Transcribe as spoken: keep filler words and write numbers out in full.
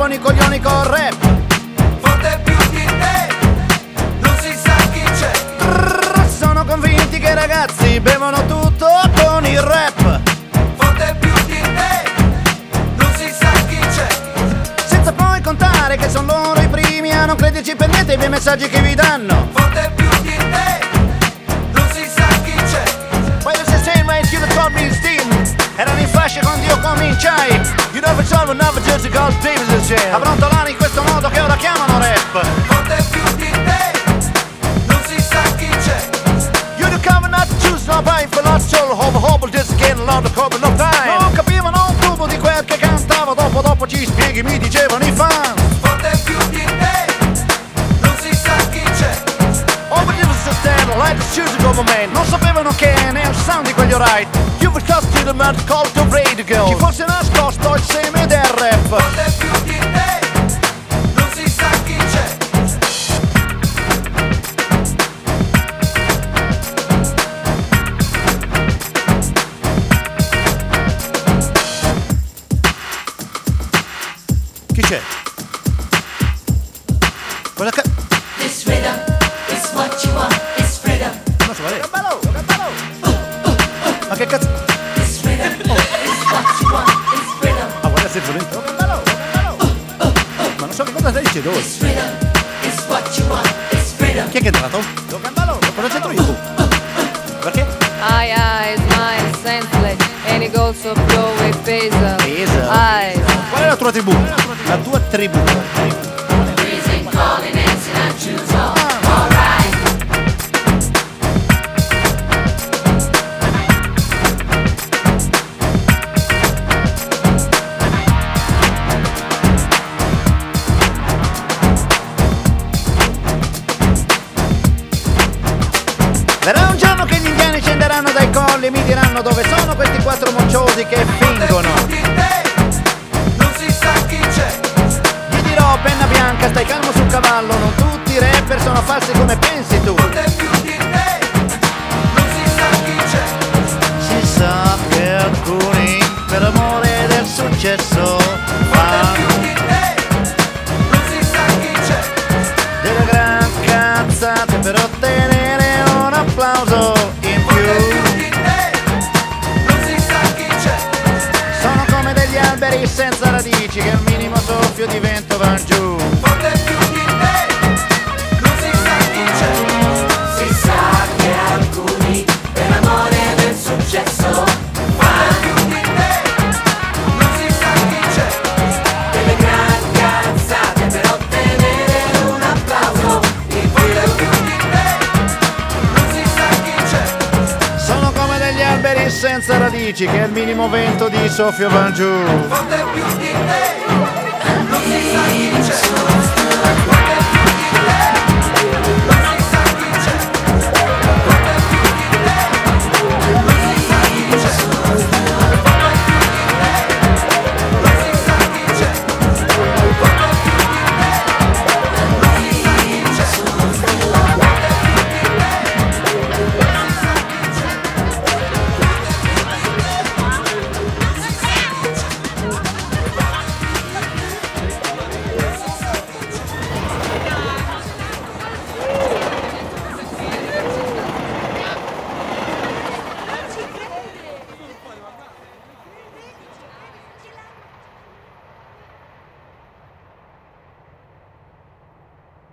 rompono i coglioni col rap. Forte più di te, non si sa chi c'è. Trrr, sono convinti che i ragazzi bevono tutto con il rap. Forte più di te, non si sa chi c'è. Senza poi contare che sono loro i primi a non crederci per niente i miei messaggi che vi danno. Forte più di te, non si sa chi c'è. Quando si sembra il chiudo con il steam, erano in fascia quando io cominciai. You never solve another just a call Davis and Jam. A brontolare in questo modo che ora chiamano rap. Forte più di te, non si sa chi c'è. You the cover not to choose, no buying for lost soul. Hobo hobo just getting loud to cover no time. Non capivano un tubo di quel che cantavo. Dopo dopo ci spieghi, mi dicevano i fan. Forte più di te, non si sa chi c'è. Over the stand, like the shoes of government. Non sapevano che nel sound di quegli right. You were close to the man called to radio girl. Ci fosse nascosto il seme del rap. Forte più di te, non si sa chi c'è. Chi c'è? Quella che... This rhythm is what you want. It's freedom. Non so, vale. Ma che cazzo? This rhythm is what you want. It's freedom. Ah, guarda se dentro. Ma non so che cosa stai dicendo. This rhythm is what you want. It's freedom. Chi è che è entrato? Cosa c'entro io? Perché? Ai ai, smile, senseless, and it goes so flow with Basil. Basil. Ai. Qual è la tua tribù? La tua tribù. Breathing, calling, dancing, I choose all. All right. Verrà un giorno che gli indiani scenderanno dai colli e mi diranno dove sono questi quattro mocciosi che fingono. Forte più di te, non si sa chi c'è. Gli dirò penna bianca, stai calmo sul cavallo, non tutti i rapper sono falsi come pensi tu. Forte più di te, non si sa chi c'è. Si sa che alcuni per amore del successo Forte fanno più di te, non si sa chi c'è. delle gran cazzate per ottenere un applauso in Forte più. più di te, non si sa chi c'è. Sono come degli alberi senza radici che al minimo soffio di vento van giù. Forte più di te, non si sa chi c'è. Si sa che alcuni per amore del successo Forte più di te, non si sa chi c'è. delle gran cazzate per ottenere un applauso in Forte più. più di te, non si sa chi c'è. Sono come degli alberi senza radici che al minimo vento di soffio van giù. Forte più di te, non si sa chi c'è.